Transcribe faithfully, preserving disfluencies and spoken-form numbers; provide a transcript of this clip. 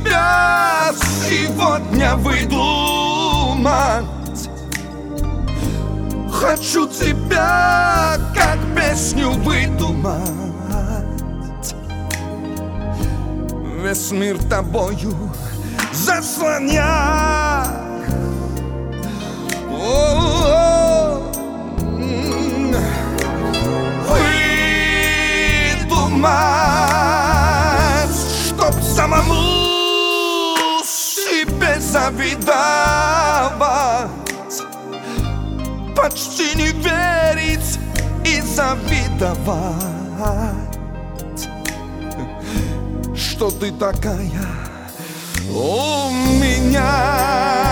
тебя сегодня выдумать. Хочу тебя как песню выдумать. Весь мир тобою заслоня. Выдумать, чтоб самому себе завидовать, почти не верить и завидовать, что ты такая у меня.